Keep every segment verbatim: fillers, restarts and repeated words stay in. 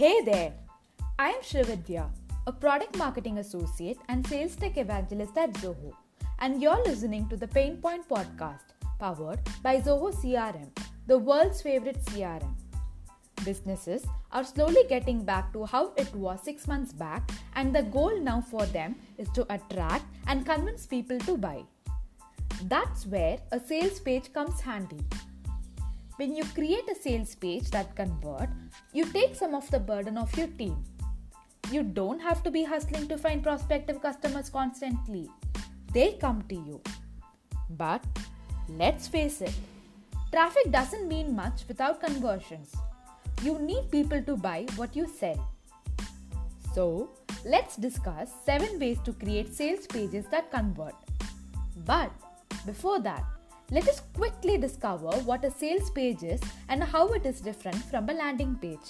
Hey there! I am Shrividya, a product marketing associate and sales tech evangelist at Zoho, and you're listening to the Pain Point podcast powered by Zoho C R M, the world's favorite C R M. Businesses are slowly getting back to how it was six months back, and the goal now for them is to attract and convince people to buy. That's where a sales page comes handy. When you create a sales page that converts, you take some of the burden off your team. You don't have to be hustling to find prospective customers constantly. They come to you. But let's face it, traffic doesn't mean much without conversions. You need people to buy what you sell. So, let's discuss seven ways to create sales pages that convert. But before that, let us quickly discover what a sales page is and how it is different from a landing page.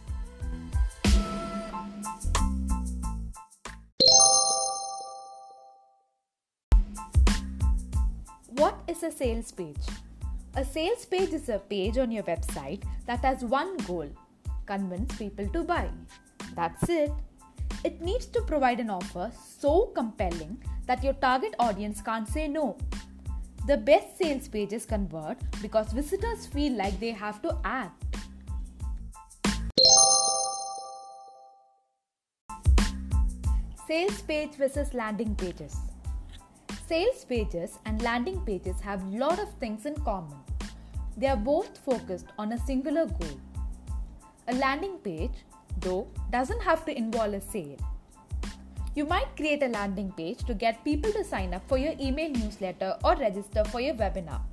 What is a sales page? A sales page is a page on your website that has one goal: convince people to buy. That's it. It needs to provide an offer so compelling that your target audience can't say no. The best sales pages convert because visitors feel like they have to act. Sales page versus landing pages. Sales pages and landing pages have a lot of things in common. They are both focused on a singular goal. A landing page, though, doesn't have to involve a sale. You might create a landing page to get people to sign up for your email newsletter or register for your webinar.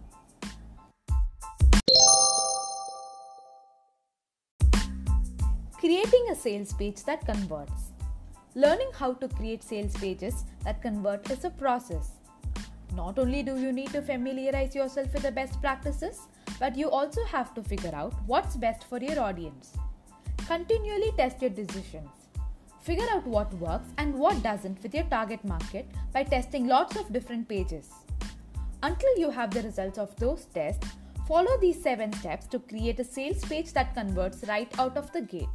Creating a sales page that converts. Learning how to create sales pages that convert is a process. Not only do you need to familiarize yourself with the best practices, but you also have to figure out what's best for your audience. Continually test your decisions. Figure out what works and what doesn't with your target market by testing lots of different pages. Until you have the results of those tests, follow these seven steps to create a sales page that converts right out of the gate.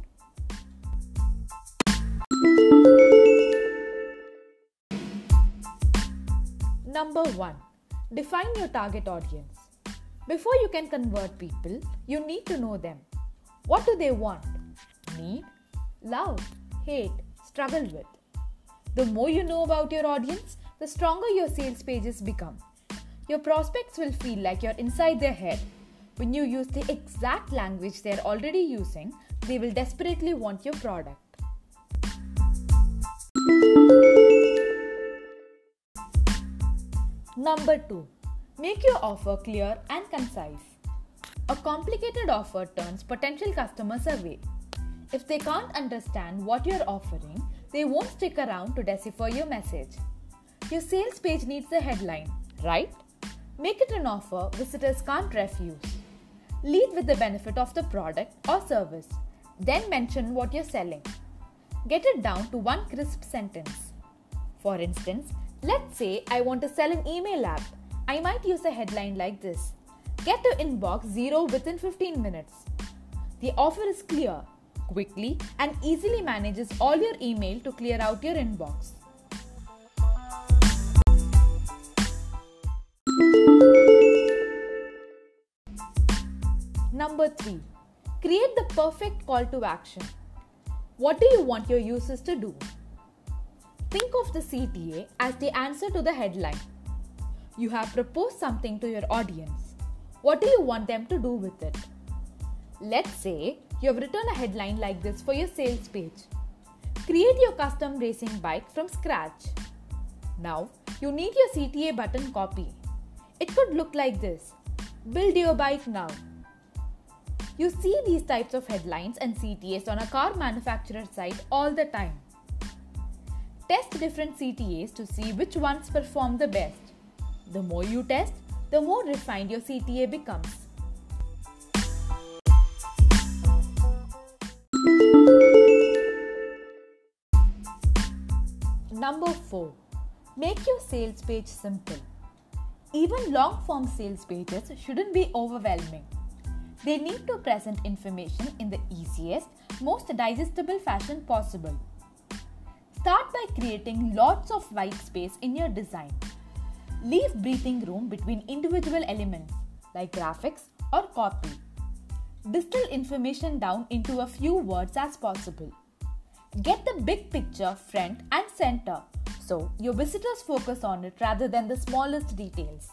Number one. Define your target audience. Before you can convert people, you need to know them. What do they want? Need? Love? Hate? Struggle with? The more you know about your audience, the stronger your sales pages become. Your prospects will feel like you're inside their head. When you use the exact language they're already using, they will desperately want your product. Number two. Make your offer clear and concise. A complicated offer turns potential customers away. If they can't understand what you're offering, they won't stick around to decipher your message. Your sales page needs a headline, right? Make it an offer visitors can't refuse. Lead with the benefit of the product or service. Then mention what you're selling. Get it down to one crisp sentence. For instance, let's say I want to sell an email app. I might use a headline like this: Get to inbox zero within fifteen minutes. The offer is clear, quickly and easily manages all your email to clear out your inbox. Number three. Create the perfect call to action. What do you want your users to do? Think of the C T A as the answer to the headline. You have proposed something to your audience. What do you want them to do with it? Let's say you have written a headline like this for your sales page. Create your custom racing bike from scratch. Now, you need your C T A button copy. It could look like this: Build your bike now. You see these types of headlines and C T As on a car manufacturer site all the time. Test different C T As to see which ones perform the best. The more you test, the more refined your C T A becomes. Number four. Make your sales page simple. Even long-form sales pages shouldn't be overwhelming. They need to present information in the easiest, most digestible fashion possible. Start by creating lots of white space in your design. Leave breathing room between individual elements like graphics or copy. Distill information down into a few words as possible. Get the big picture front and center so your visitors focus on it rather than the smallest details.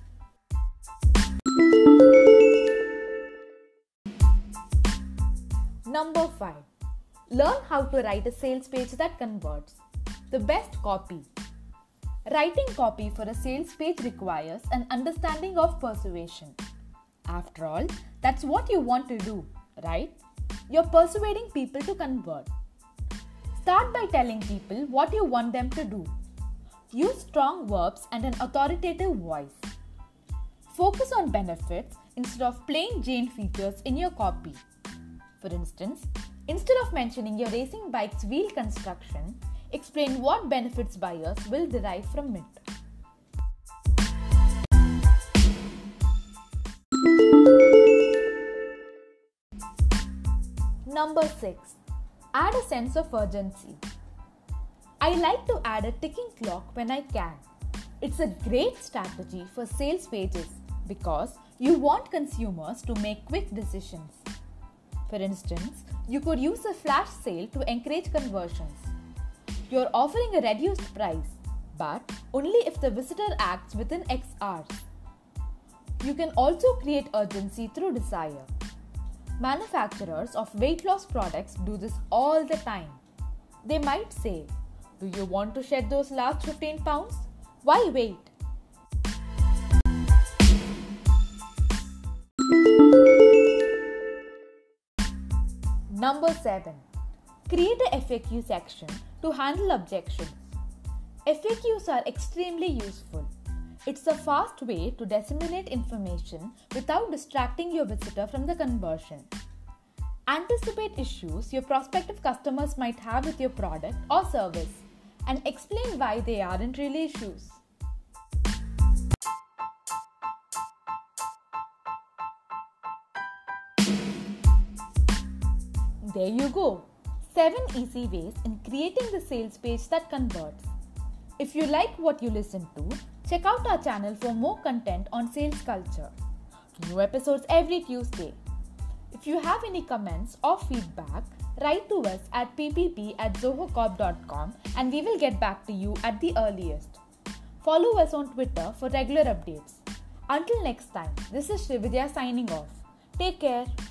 Number five. Learn how to write a sales page that converts. The best copy. Writing copy for a sales page requires an understanding of persuasion. After all, that's what you want to do, right? You're persuading people to convert. Start by telling people what you want them to do. Use strong verbs and an authoritative voice. Focus on benefits instead of plain Jane features in your copy. For instance, instead of mentioning your racing bike's wheel construction, explain what benefits buyers will derive from it. Number six. Add a sense of urgency. I like to add a ticking clock when I can. It's a great strategy for sales pages because you want consumers to make quick decisions. For instance, you could use a flash sale to encourage conversions. You're offering a reduced price, but only if the visitor acts within X hours. You can also create urgency through desire. Manufacturers of weight loss products do this all the time. They might say, "Do you want to shed those last fifteen pounds? Why wait?" Number seven. Create a F A Q section to handle objections. F A Qs are extremely useful. It's a fast way to disseminate information without distracting your visitor from the conversion. Anticipate issues your prospective customers might have with your product or service and explain why they aren't really issues. There you go. seven easy ways in creating the sales page that converts. If you like what you listen to, check out our channel for more content on sales culture. New episodes every Tuesday. If you have any comments or feedback, write to us at p p p at zoho corp dot com and we will get back to you at the earliest. Follow us on Twitter for regular updates. Until next time, this is Srividya signing off. Take care.